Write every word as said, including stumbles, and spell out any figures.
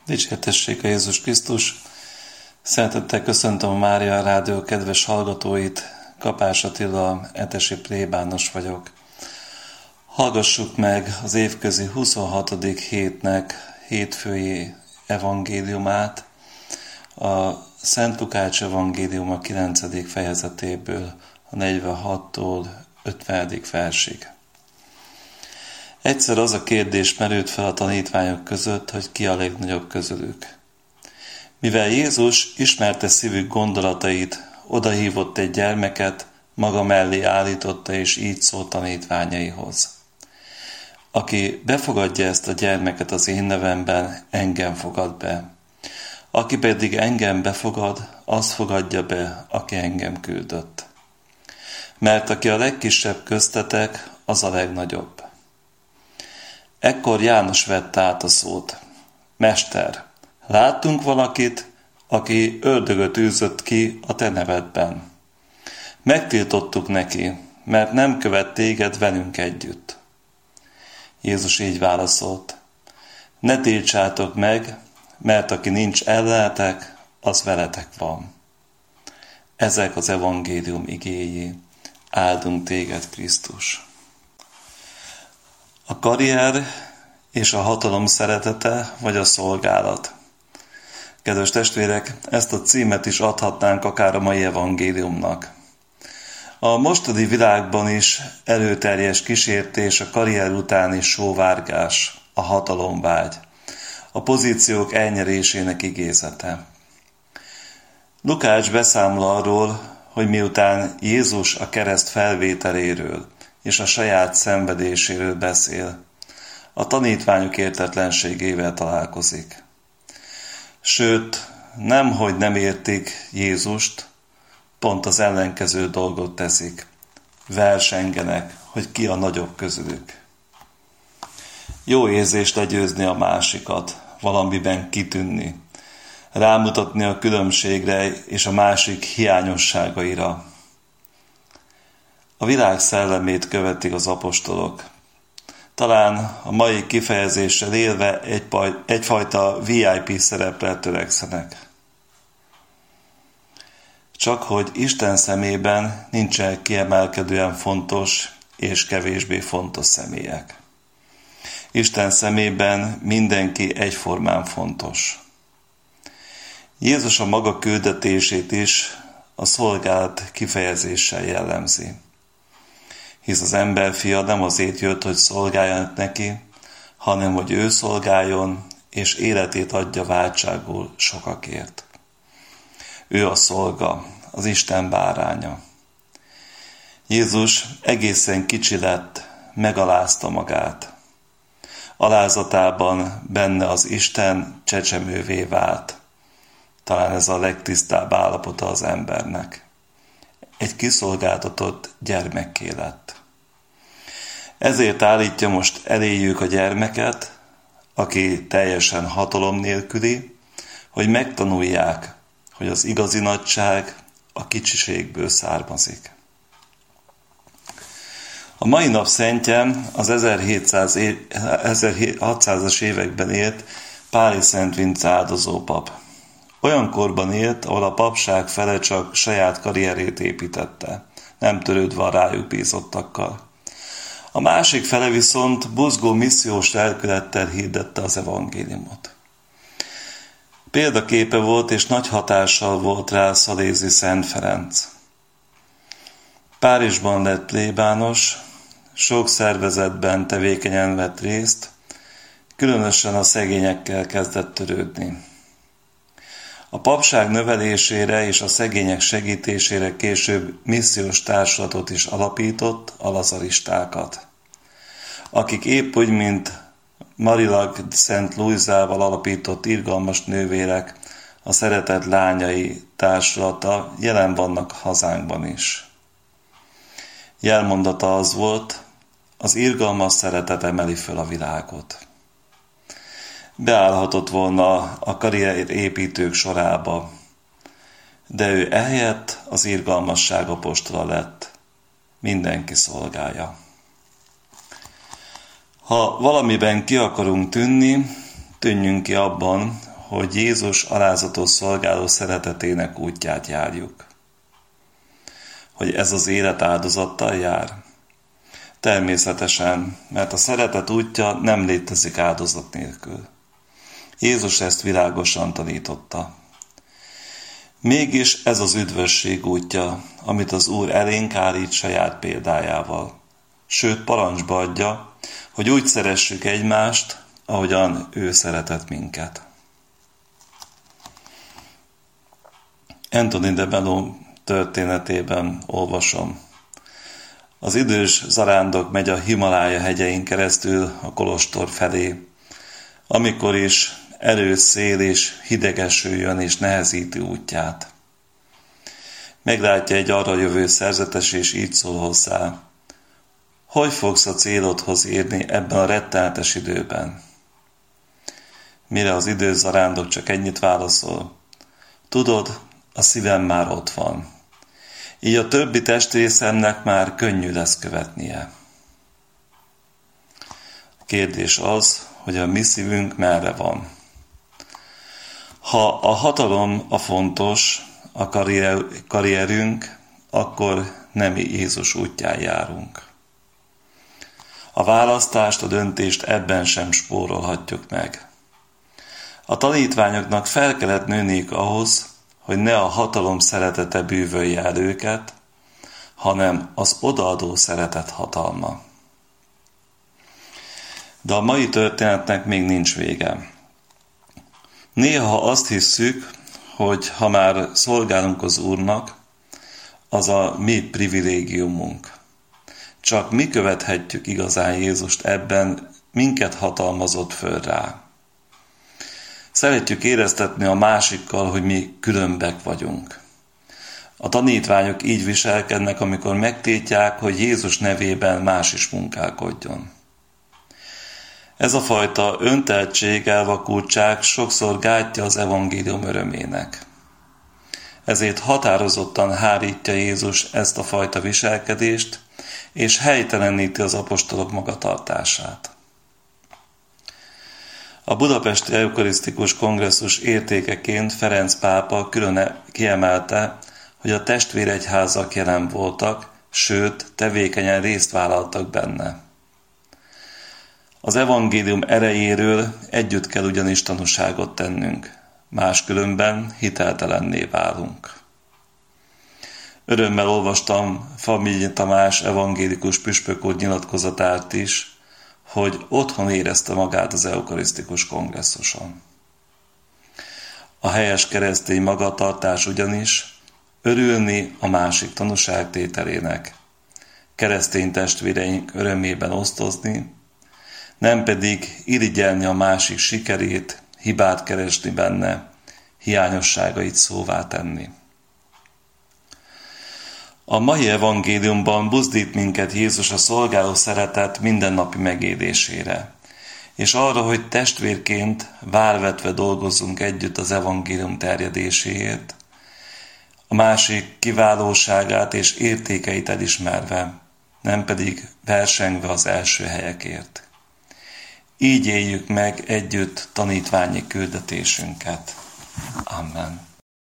Dicsértessék a Jézus Krisztus! Szeretettel köszöntöm a Mária Rádió kedves hallgatóit, Kapás Attila, etesi plébános vagyok. Hallgassuk meg az évközi huszonhatodik hétnek hétfői evangéliumát, a Szent Lukács evangéliuma kilencedik fejezetéből, a negyvenhattól ötvenedik versig. Egyszer az a kérdés merült fel a tanítványok között, hogy ki a legnagyobb közülük. Mivel Jézus ismerte szívük gondolatait, odahívott egy gyermeket, maga mellé állította, és így szólt tanítványaihoz. Aki befogadja ezt a gyermeket az én nevemben, engem fogad be. Aki pedig engem befogad, az fogadja be, aki engem küldött. Mert aki a legkisebb köztetek, az a legnagyobb. Ekkor János vette át a szót. Mester, láttunk valakit, aki ördögöt űzött ki a te nevedben. Megtiltottuk neki, mert nem követ téged velünk együtt. Jézus így válaszolt. Ne tiltsátok meg, mert aki nincs ellenetek, az veletek van. Ezek az evangélium igéi. Áldunk téged, Krisztus! A karrier és a hatalom szeretete, vagy a szolgálat. Kedves testvérek, ezt a címet is adhatnánk akár a mai evangéliumnak. A mostani világban is előterjes kísértés a karrier utáni sóvárgás, a hatalomvágy, a pozíciók elnyerésének igézete. Lukács beszámol arról, hogy miután Jézus a kereszt felvételéről és a saját szenvedéséről beszél, a tanítványok értetlenségével találkozik. Sőt, nemhogy nem értik Jézust, pont az ellenkező dolgot teszik. Versengenek, hogy ki a nagyobb közülük. Jó érzés legyőzni a másikat, valamiben kitűnni, rámutatni a különbségre és a másik hiányosságaira. A világ szellemét követik az apostolok. Talán a mai kifejezéssel élve egyfajta vé i pé szerepre törekszenek. Csak hogy Isten szemében nincsen kiemelkedően fontos és kevésbé fontos személyek. Isten szemében mindenki egyformán fontos. Jézus a maga küldetését is a szolgálat kifejezéssel jellemzi. Hisz az emberfia nem azért jött, hogy szolgáljanak neki, hanem hogy ő szolgáljon, és életét adja váltságul sokakért. Ő a szolga, az Isten báránya. Jézus egészen kicsi lett, megalázta magát. Alázatában benne az Isten csecsemővé vált. Talán ez a legtisztább állapota az embernek. Egy kiszolgáltatott gyermekké lett. Ezért állítja most eléjük a gyermeket, aki teljesen hatalom nélküli, hogy megtanulják, hogy az igazi nagyság a kicsiségből származik. A mai nap szentje az ezerhatszázas években élt Páli Szent Vince áldozó pap. Olyan korban élt, ahol a papság fele csak saját karrierét építette, nem törődve a rájuk bízottakkal. A másik fele viszont buzgó missziós lelkülettel hirdette az evangéliumot. Példaképe volt és nagy hatással volt rá Szalézi Szent Ferenc. Párizsban lett plébános, sok szervezetben tevékenyen vett részt, különösen a szegényekkel kezdett törődni. A papság növelésére és a szegények segítésére később missziós társulatot is alapított, a lazaristákat, akik épp úgy, mint Marilag Szent Louisával alapított irgalmas nővérek, a Szeretett Lányai társulata jelen vannak hazánkban is. Jelmondata az volt, az irgalmas szeretet emeli föl a világot. Beállhatott volna a karrierépítők sorába, de ő ehelyett az irgalmasság apostola lett. Mindenki szolgálja. Ha valamiben ki akarunk tűnni, tűnjünk ki abban, hogy Jézus alázatos szolgáló szeretetének útját járjuk. Hogy ez az élet áldozattal jár? Természetesen, mert a szeretet útja nem létezik áldozat nélkül. Jézus ezt világosan tanította. Mégis ez az üdvösség útja, amit az Úr elénk állít saját példájával. Sőt, parancsba adja, hogy úgy szeressük egymást, ahogyan ő szeretett minket. Anthony de Mello történetében olvasom. Az idős zarándok megy a Himalája hegyein keresztül a kolostor felé, amikor is erős szél és hideg eső jön és nehezíti útját. Meglátja egy arra jövő szerzetes, és így szól hozzá: hogy fogsz a célodhoz érni ebben a rettenetes időben? Mire az idős zarándok csak ennyit válaszol: tudod, a szívem már ott van. Így a többi testrészemnek már könnyű lesz követnie. A kérdés az, hogy a mi szívünk merre van. Ha a hatalom a fontos, a karrier, karrierünk, akkor nem Jézus útján járunk. A választást, a döntést ebben sem spórolhatjuk meg. A tanítványoknak fel kellett nőniük ahhoz, hogy ne a hatalom szeretete bűvölje el őket, hanem az odaadó szeretet hatalma. De a mai történetnek még nincs vége. Néha azt hisszük, hogy ha már szolgálunk az Úrnak, az a mi privilégiumunk. Csak mi követhetjük igazán Jézust ebben, minket hatalmazott föl rá. Szeretjük éreztetni a másikkal, hogy mi különbek vagyunk. A tanítványok így viselkednek, amikor megtiltják, hogy Jézus nevében más is munkálkodjon. Ez a fajta önteltség, elvakultság sokszor gátja az evangélium örömének. Ezért határozottan hárítja Jézus ezt a fajta viselkedést, és helyteleníti az apostolok magatartását. A budapesti eukarisztikus kongresszus értékeként Ferenc pápa külön kiemelte, hogy a testvéregyházak jelen voltak, sőt, tevékenyen részt vállaltak benne. Az evangélium erejéről együtt kell ugyanis tanúságot tennünk, máskülönben hiteltelenné válunk. Örömmel olvastam Famigyi Tamás evangélikus püspök úr nyilatkozatát is, hogy otthon érezte magát az eukarisztikus kongresszuson. A helyes keresztény magatartás ugyanis örülni a másik tanúságtételének, keresztény testvéreink örömében osztozni, nem pedig irigyelni a másik sikerét, hibát keresni benne, hiányosságait szóvá tenni. A mai evangéliumban buzdít minket Jézus a szolgáló szeretet mindennapi megélésére, és arra, hogy testvérként várvetve dolgozzunk együtt az evangélium terjedéséért, a másik kiválóságát és értékeit elismerve, nem pedig versengve az első helyekért. Így éljük meg együtt tanítványi küldetésünket. Amen.